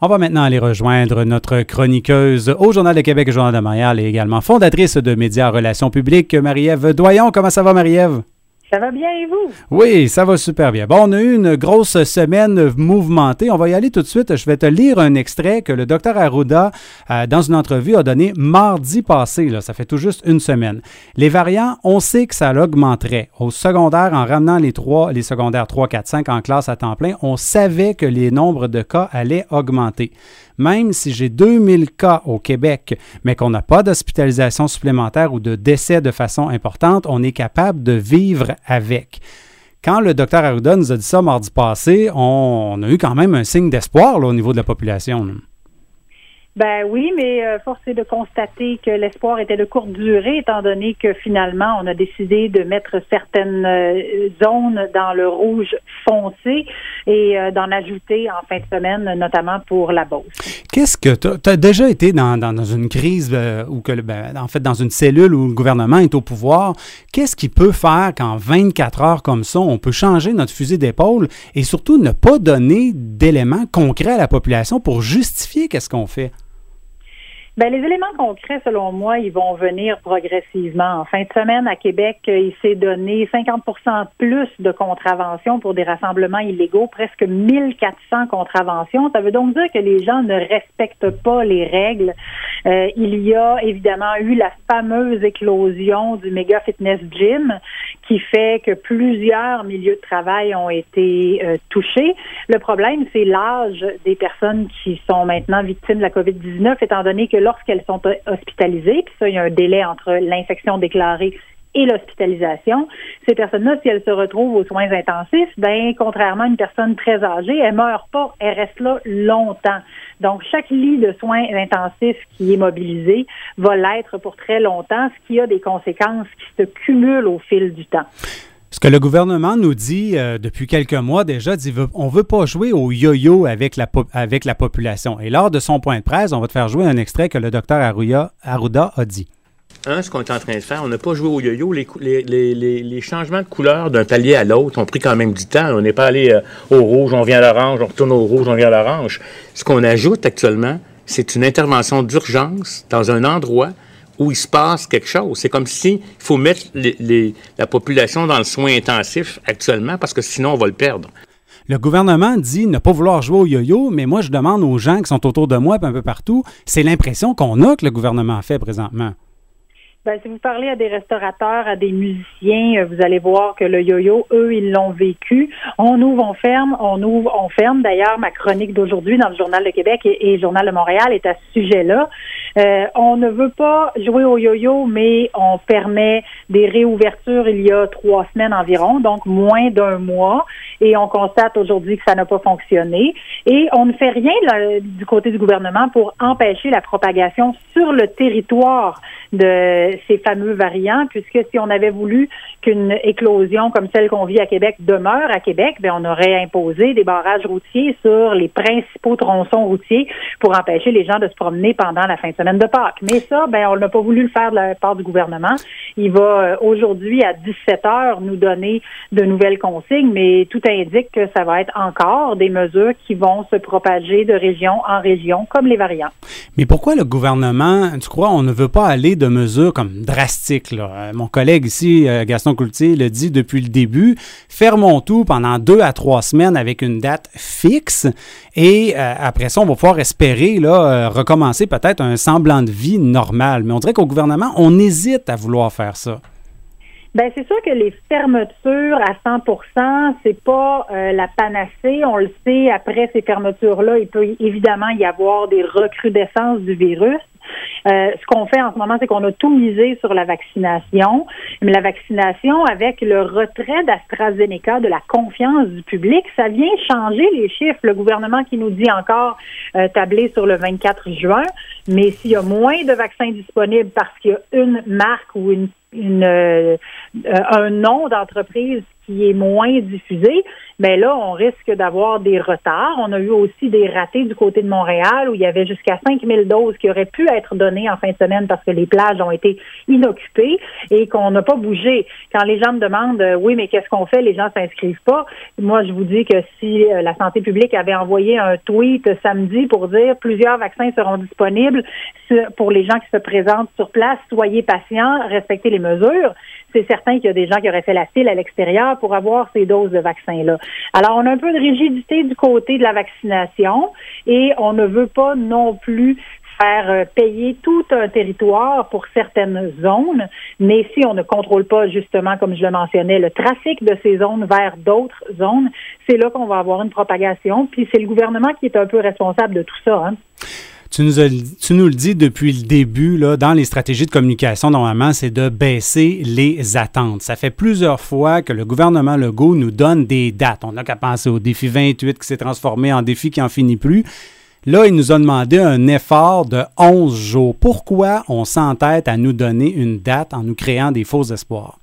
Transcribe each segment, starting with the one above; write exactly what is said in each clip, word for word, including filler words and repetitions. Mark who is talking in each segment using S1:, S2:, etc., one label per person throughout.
S1: On va maintenant aller rejoindre notre chroniqueuse au Journal de Québec et Journal de Montréal et également fondatrice de Médias Relations publiques, Marie-Ève Doyon. Comment ça va, Marie-Ève?
S2: Ça va bien, et vous?
S1: Oui, ça va super bien. Bon, on a eu une grosse semaine mouvementée. On va y aller tout de suite. Je vais te lire un extrait que le docteur Arruda, euh, dans une entrevue, a donné mardi passé. Là, ça fait tout juste une semaine. Les variants, on sait que ça l'augmenterait. Au secondaire, en ramenant les trois, les secondaires trois, quatre, cinq en classe à temps plein, on savait que les nombres de cas allaient augmenter. Même si j'ai deux mille cas au Québec, mais qu'on n'a pas d'hospitalisation supplémentaire ou de décès de façon importante, on est capable de vivre avec. Quand le docteur Arruda nous a dit ça mardi passé, on, on a eu quand même un signe d'espoir là, au niveau de la population. Là.
S2: Ben oui, mais euh, force est de constater que l'espoir était de courte durée, étant donné que finalement, on a décidé de mettre certaines euh, zones dans le rouge foncé et euh, d'en ajouter en fin de semaine, notamment pour la Beauce.
S1: Qu'est-ce que tu as déjà été dans, dans, dans une crise euh, ou que ben, en fait dans une cellule où le gouvernement est au pouvoir? Qu'est-ce qui peut faire qu'en vingt-quatre heures comme ça, on peut changer notre fusil d'épaule et surtout ne pas donner d'éléments concrets à la population pour justifier qu'est-ce qu'on fait?
S2: Ben, les éléments concrets, selon moi, ils vont venir progressivement. En fin de semaine, à Québec, il s'est donné cinquante pour cent plus de contraventions pour des rassemblements illégaux, presque mille quatre cents contraventions. Ça veut donc dire que les gens ne respectent pas les règles. Euh, il y a évidemment eu la fameuse éclosion du méga fitness gym qui fait que plusieurs milieux de travail ont été euh, touchés. Le problème, c'est l'âge des personnes qui sont maintenant victimes de la covid dix-neuf, étant donné que lorsqu'elles sont hospitalisées, puis ça, il y a un délai entre l'infection déclarée et l'hospitalisation, ces personnes-là, si elles se retrouvent aux soins intensifs, ben contrairement à une personne très âgée, elles meurent pas, elles restent là longtemps. Donc, chaque lit de soins intensifs qui est mobilisé va l'être pour très longtemps, ce qui a des conséquences qui se cumulent au fil du temps.
S1: Ce que le gouvernement nous dit euh, depuis quelques mois déjà, dit on ne veut pas jouer au yo-yo avec la, po- avec la population. Et lors de son point de presse, on va te faire jouer un extrait que le docteur Arruda, Arruda a dit.
S3: Un, ce qu'on est en train de faire, on n'a pas joué au yo-yo. Les, les, les, les changements de couleur d'un palier à l'autre ont pris quand même du temps. On n'est pas allé euh, au rouge, on vient à l'orange, on retourne au rouge, on vient à l'orange. Ce qu'on ajoute actuellement, c'est une intervention d'urgence dans un endroit où il se passe quelque chose. C'est comme si il faut mettre les, les, la population dans le soin intensif actuellement parce que sinon on va le perdre.
S1: Le gouvernement dit ne pas vouloir jouer au yo-yo, mais moi je demande aux gens qui sont autour de moi et un peu partout, c'est l'impression qu'on a que le gouvernement fait présentement.
S2: Ben, si vous parlez à des restaurateurs, à des musiciens, vous allez voir que le yo-yo, eux, ils l'ont vécu. On ouvre, on ferme, on ouvre, on ferme. D'ailleurs, ma chronique d'aujourd'hui dans le Journal de Québec et, et le Journal de Montréal est à ce sujet-là. Euh, on ne veut pas jouer au yo-yo, mais on permet des réouvertures il y a trois semaines environ, donc moins d'un mois. Et on constate aujourd'hui que ça n'a pas fonctionné. Et on ne fait rien là, du côté du gouvernement pour empêcher la propagation sur le territoire de ces fameux variants, puisque si on avait voulu qu'une éclosion comme celle qu'on vit à Québec demeure à Québec, bien, on aurait imposé des barrages routiers sur les principaux tronçons routiers pour empêcher les gens de se promener pendant la fin de semaine de Pâques. Mais ça, bien, on n'a pas voulu le faire de la part du gouvernement. Il va euh, aujourd'hui à dix-sept heures nous donner de nouvelles consignes, mais tout indique que ça va être encore des mesures qui vont se propager de région en région, comme les variants.
S1: Mais pourquoi le gouvernement, tu crois, on ne veut pas aller de mesures comme drastiques, là? Euh, mon collègue ici, euh, Gaston Cloutier, le dit depuis le début, fermons tout pendant deux à trois semaines avec une date fixe et euh, après ça, on va pouvoir espérer là, euh, recommencer peut-être un semblant de vie normale. Mais on dirait qu'au gouvernement, on hésite à vouloir faire ça.
S2: Ben c'est sûr que les fermetures à cent pour cent, c'est pas euh, la panacée. On le sait, après ces fermetures-là, il peut évidemment y avoir des recrudescences du virus. Euh, ce qu'on fait en ce moment, c'est qu'on a tout misé sur la vaccination. Mais la vaccination, avec le retrait d'AstraZeneca, de la confiance du public, ça vient changer les chiffres. Le gouvernement qui nous dit encore euh, tabler sur le vingt-quatre juin, mais s'il y a moins de vaccins disponibles parce qu'il y a une marque ou une Une, euh, un nom d'entreprise qui est moins diffusé, mais là, on risque d'avoir des retards. On a eu aussi des ratés du côté de Montréal où il y avait jusqu'à cinq mille doses qui auraient pu être données en fin de semaine parce que les plages ont été inoccupées et qu'on n'a pas bougé. Quand les gens me demandent, euh, oui, mais qu'est-ce qu'on fait? Les gens s'inscrivent pas. Moi, je vous dis que si euh, la santé publique avait envoyé un tweet samedi pour dire plusieurs vaccins seront disponibles pour les gens qui se présentent sur place, soyez patients, respectez les mesures, c'est certain qu'il y a des gens qui auraient fait la file à l'extérieur pour avoir ces doses de vaccins-là. Alors, on a un peu de rigidité du côté de la vaccination et on ne veut pas non plus faire payer tout un territoire pour certaines zones, mais si on ne contrôle pas, justement, comme je le mentionnais, le trafic de ces zones vers d'autres zones, c'est là qu'on va avoir une propagation, puis c'est le gouvernement qui est un peu responsable de tout ça, hein.
S1: Tu nous, as, tu nous le dis depuis le début, là, dans les stratégies de communication, normalement, c'est de baisser les attentes. Ça fait plusieurs fois que le gouvernement Legault nous donne des dates. On n'a qu'à penser au défi vingt-huit qui s'est transformé en défi qui n'en finit plus. Là, il nous a demandé un effort de onze jours. Pourquoi on s'entête à nous donner une date en nous créant des faux espoirs?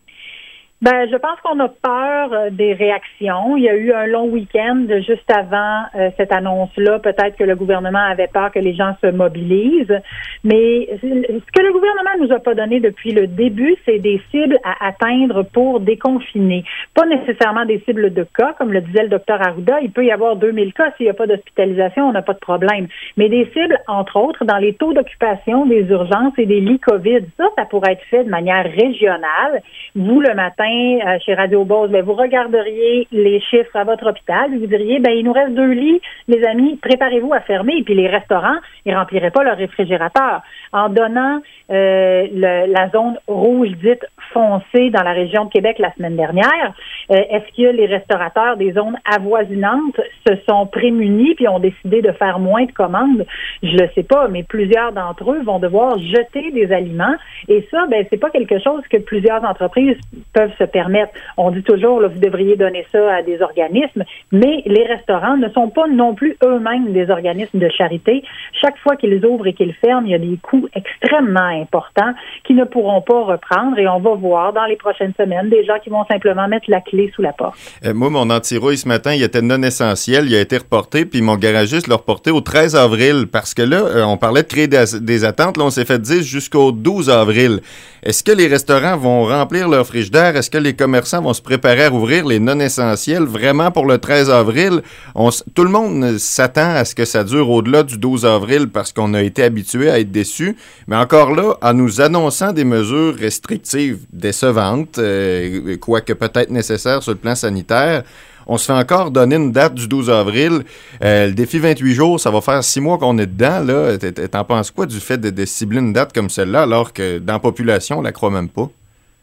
S2: Ben, je pense qu'on a peur euh, des réactions. Il y a eu un long week-end juste avant euh, cette annonce-là. Peut-être que le gouvernement avait peur que les gens se mobilisent. Mais ce que le gouvernement nous a pas donné depuis le début, c'est des cibles à atteindre pour déconfiner. Pas nécessairement des cibles de cas, comme le disait le docteur Arruda. Il peut y avoir deux mille cas. S'il n'y a pas d'hospitalisation, on n'a pas de problème. Mais des cibles, entre autres, dans les taux d'occupation des urgences et des lits COVID. Ça, ça pourrait être fait de manière régionale. Vous, le matin, chez Radio Beauce, ben, vous regarderiez les chiffres à votre hôpital, vous diriez, ben, il nous reste deux lits, les amis, préparez-vous à fermer. Et puis les restaurants, ils rempliraient pas leur réfrigérateur. En donnant euh, le, la zone rouge dite foncée dans la région de Québec la semaine dernière, euh, est-ce que les restaurateurs des zones avoisinantes se sont prémunis puis ont décidé de faire moins de commandes? Je le sais pas, mais plusieurs d'entre eux vont devoir jeter des aliments. Et ça, ben, c'est pas quelque chose que plusieurs entreprises peuvent se permettre. On dit toujours, là, vous devriez donner ça à des organismes, mais les restaurants ne sont pas non plus eux-mêmes des organismes de charité. Chaque fois qu'ils ouvrent et qu'ils ferment, il y a des coûts extrêmement importants qui ne pourront pas reprendre et on va voir dans les prochaines semaines des gens qui vont simplement mettre la clé sous la porte.
S4: Euh, moi, mon anti-rouille ce matin, il était non essentiel, il a été reporté, puis mon garagiste l'a reporté au treize avril parce que là, euh, on parlait de créer des, des attentes, là, on s'est fait dire jusqu'au douze avril. Est-ce que les restaurants vont remplir leur frigidaire? Est-ce que les commerçants vont se préparer à rouvrir les non-essentiels vraiment pour le treize avril? On, tout le monde s'attend à ce que ça dure au-delà du douze avril parce qu'on a été habitué à être déçus. Mais encore là, en nous annonçant des mesures restrictives décevantes, euh, quoique peut-être nécessaires sur le plan sanitaire, on se fait encore donner une date du douze avril. Euh, le défi vingt-huit jours, ça va faire six mois qu'on est dedans. Là. T'en penses quoi du fait de, de cibler une date comme celle-là alors que dans la population, on la croit même pas?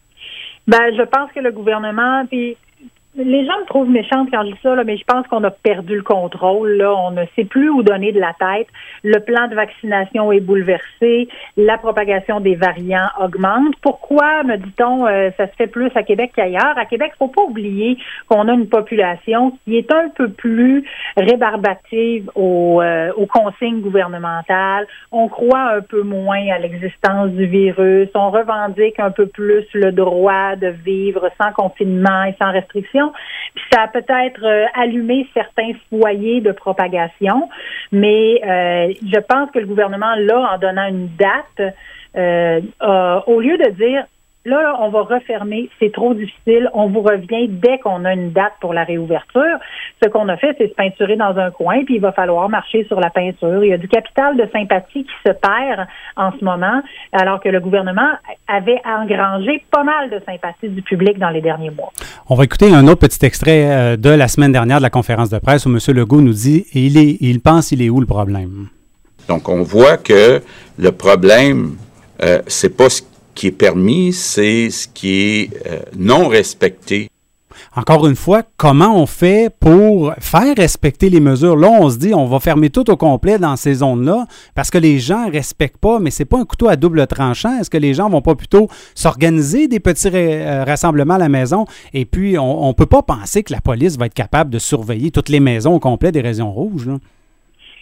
S2: Ben, je pense que le gouvernement, puis les gens me trouvent méchante quand je dis ça, là, mais je pense qu'on a perdu le contrôle. Là. On ne sait plus où donner de la tête. Le plan de vaccination est bouleversé. La propagation des variants augmente. Pourquoi, me dit-on, euh, ça se fait plus à Québec qu'ailleurs? À Québec, il ne faut pas oublier qu'on a une population qui est un peu plus rébarbative aux, euh, aux consignes gouvernementales. On croit un peu moins à l'existence du virus. On revendique un peu plus le droit de vivre sans confinement et sans restriction. Puis ça a peut-être euh, allumé certains foyers de propagation, mais euh, je pense que le gouvernement, là, en donnant une date, euh, euh, au lieu de dire là, là, on va refermer, c'est trop difficile, on vous revient dès qu'on a une date pour la réouverture. Ce qu'on a fait, c'est se peinturer dans un coin, puis il va falloir marcher sur la peinture. Il y a du capital de sympathie qui se perd en ce moment, alors que le gouvernement avait engrangé pas mal de sympathie du public dans les derniers mois.
S1: On va écouter un autre petit extrait de la semaine dernière de la conférence de presse où M. Legault nous dit « il est, il pense il est où le problème? »
S5: Donc, on voit que le problème, euh, c'est pas ce qui est permis, c'est ce qui est euh, non respecté.
S1: Encore une fois, comment on fait pour faire respecter les mesures? Là, on se dit, on va fermer tout au complet dans ces zones-là parce que les gens ne respectent pas, mais c'est pas un couteau à double tranchant. Est-ce que les gens vont pas plutôt s'organiser des petits ra- rassemblements à la maison? Et puis, on ne peut pas penser que la police va être capable de surveiller toutes les maisons au complet des régions rouges, là.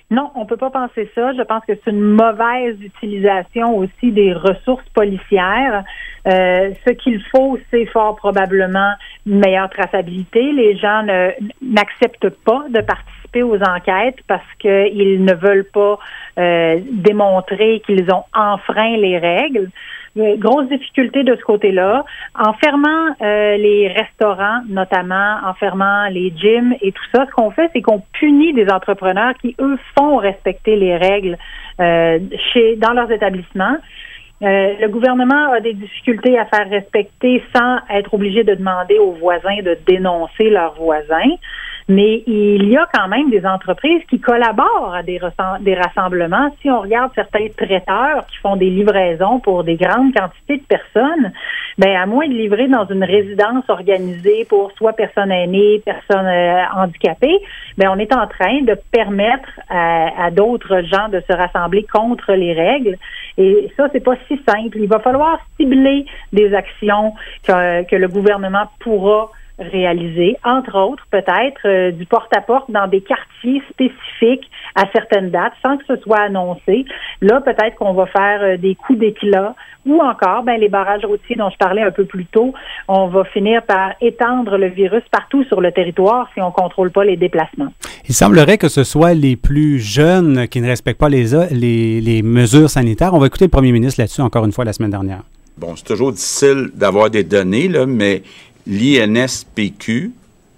S2: Non, on peut pas penser ça. Je pense que c'est une mauvaise utilisation aussi des ressources policières. Euh, ce qu'il faut, c'est fort probablement une meilleure traçabilité. Les gens ne, n'acceptent pas de participer aux enquêtes parce qu'ils ne veulent pas euh, démontrer qu'ils ont enfreint les règles. Grosse difficulté de ce côté-là. En fermant euh, les restaurants, notamment, en fermant les gyms et tout ça, ce qu'on fait, c'est qu'on punit des entrepreneurs qui, eux, font respecter les règles euh, chez dans leurs établissements. Euh, le gouvernement a des difficultés à faire respecter sans être obligé de demander aux voisins de dénoncer leurs voisins. Mais il y a quand même des entreprises qui collaborent à des, ressem- des rassemblements. Si on regarde certains traiteurs qui font des livraisons pour des grandes quantités de personnes, ben à moins de livrer dans une résidence organisée pour soit personnes aînées, personnes euh, handicapées, ben on est en train de permettre à, à d'autres gens de se rassembler contre les règles. Et ça, c'est pas si simple. Il va falloir cibler des actions que, que le gouvernement pourra réaliser, entre autres, peut-être, euh, du porte-à-porte dans des quartiers spécifiques à certaines dates, sans que ce soit annoncé. Là, peut-être qu'on va faire euh, des coups d'éclat ou encore, ben, les barrages routiers dont je parlais un peu plus tôt, on va finir par étendre le virus partout sur le territoire si on ne contrôle pas les déplacements.
S1: Il semblerait que ce soit les plus jeunes qui ne respectent pas les, les, les mesures sanitaires. On va écouter le premier ministre là-dessus encore une fois la semaine dernière.
S5: Bon, c'est toujours difficile d'avoir des données, là, mais l'I N S P Q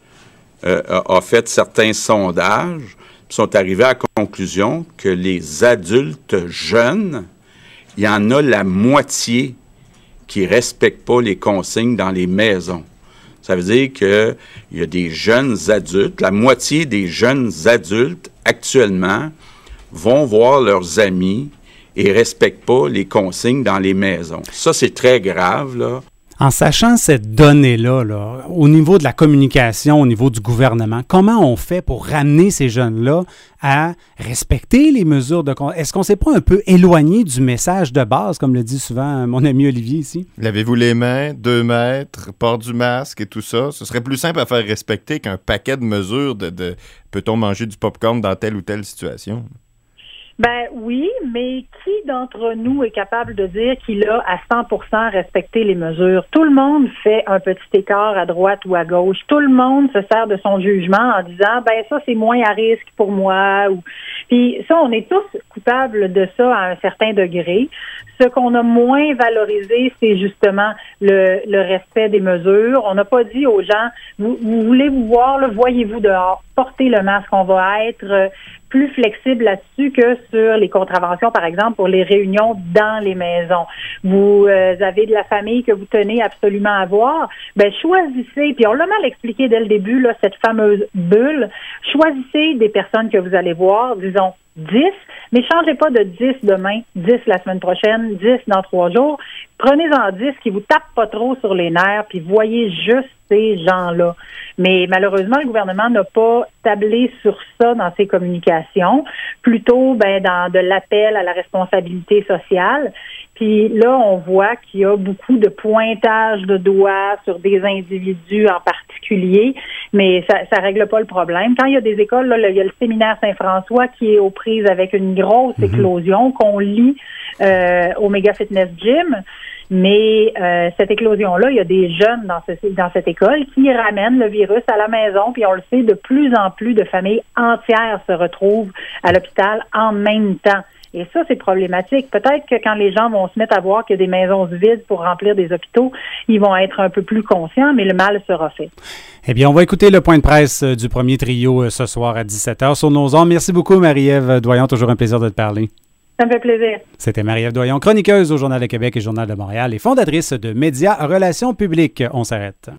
S5: euh, a, a fait certains sondages, puis sont arrivés à la conclusion que les adultes jeunes, il y en a la moitié qui ne respectent pas les consignes dans les maisons. Ça veut dire qu'il y a des jeunes adultes, la moitié des jeunes adultes actuellement vont voir leurs amis et ne respectent pas les consignes dans les maisons. Ça, c'est très grave, là.
S1: En sachant cette donnée-là, là, au niveau de la communication, au niveau du gouvernement, comment on fait pour ramener ces jeunes-là à respecter les mesures de... Est-ce qu'on ne s'est pas un peu éloigné du message de base, comme le dit souvent mon ami Olivier ici?
S4: Lavez-vous les mains, deux mètres, port du masque et tout ça. Ce serait plus simple à faire respecter qu'un paquet de mesures de, de peut-on manger du popcorn dans telle ou telle situation?
S2: Ben oui, mais qui d'entre nous est capable de dire qu'il a à cent pour cent respecté les mesures? Tout le monde fait un petit écart à droite ou à gauche. Tout le monde se sert de son jugement en disant ben ça c'est moins à risque pour moi. Ou puis ça, on est tous coupables de ça à un certain degré. Ce qu'on a moins valorisé, c'est justement le, le respect des mesures. On n'a pas dit aux gens vous, vous voulez vous voir, là, voyez-vous dehors, portez le masque, on va être euh, plus flexible là-dessus que sur les contraventions, par exemple, pour les réunions dans les maisons. Vous euh, avez de la famille que vous tenez absolument à voir, ben choisissez, puis on l'a mal expliqué dès le début, là, cette fameuse bulle, choisissez des personnes que vous allez voir, disons dix, mais changez pas de dix demain, dix la semaine prochaine, dix dans trois jours. Prenez-en dix qui vous tapent pas trop sur les nerfs, puis voyez juste ces gens-là. Mais malheureusement, le gouvernement n'a pas tablé sur ça dans ses communications, plutôt ben dans de l'appel à la responsabilité sociale. Puis là, on voit qu'il y a beaucoup de pointage de doigts sur des individus en particulier, mais ça ça règle pas le problème. Quand il y a des écoles, là, il y a le séminaire Saint-François qui est aux prises avec une grosse mm-hmm. éclosion qu'on lit euh, au Méga Fitness Gym. Mais euh, cette éclosion-là, il y a des jeunes dans, ce, dans cette école qui ramènent le virus à la maison, puis on le sait, de plus en plus de familles entières se retrouvent à l'hôpital en même temps. Et ça, c'est problématique. Peut-être que quand les gens vont se mettre à voir qu'il y a des maisons vides pour remplir des hôpitaux, ils vont être un peu plus conscients, mais le mal sera fait.
S1: Eh bien, on va écouter le point de presse du premier trio ce soir à dix-sept heures sur nos ondes. Merci beaucoup, Marie-Ève Doyon. Toujours un plaisir de te parler.
S2: Ça me fait plaisir.
S1: C'était Marie-Ève Doyon, chroniqueuse au Journal de Québec et Journal de Montréal et fondatrice de Média Relations publiques. On s'arrête.